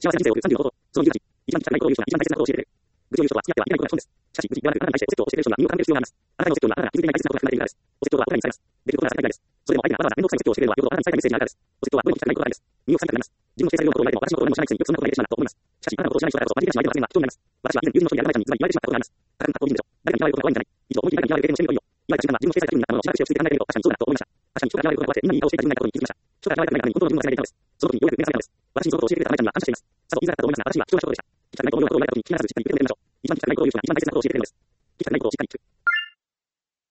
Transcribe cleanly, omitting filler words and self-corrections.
幸せな人生を送る35のこと、その理由たち、一番聞きたくないことを言う人が一番大切なことを教えてくれる。愚痴を言う人は付き合ってはいけないことが基本です。しかし、無事、言わなくあなたに対してお説教を教えてくれる人には身を固める必要があります。あなたのお説教にはあなたが気づいていない大切なことが含まれているからです。お説教とは答えに伝えます。できることなら伝えたいです。それでも相手がわざわざ面倒くさい説教をしてくれるのは、よほどあなたに伝えたいメッセージがあるからです。お説教はどれも聞きたくないことがあるんです。身を塞ぎたくなります。自分の先生のようなことを言われても私のことを何も知らないくせによくそんなことが言えてしまうなと思います。しかし、あなたのことを知らない人だからこそ、相手が知らない相手の発言は貴重になります。私は以前、友人の人にやらないかに、つまり言われてしまったことがあります。ただ、格好いいんでしょ。誰かに言われることが怖いんじゃない。以上、思い切り誰かに言われる経験をしてみるといいよ。言われた瞬間は自分の経済的になったものをしばらくして落ち着いて考えてみると、確かにそうだなと思いました。確かに人から言われることが怖くて、みんなに言い方をしていた自分がいたことに気づきました。人から言われたくないためにコントロールにもつなげていたのです。その時にようやく目覚めたのです。私にそのことを教えてくれたあなたには感謝しています。さぞ言いづらかったと思いますが、私には貴重なことでした。聞きたくないことを言われた時に必ずしっかり受け止めてみましょう。一番聞きたくないことを言う人が一番大切なことを教えてくれるのです。聞きたくないことをしっかり聞く。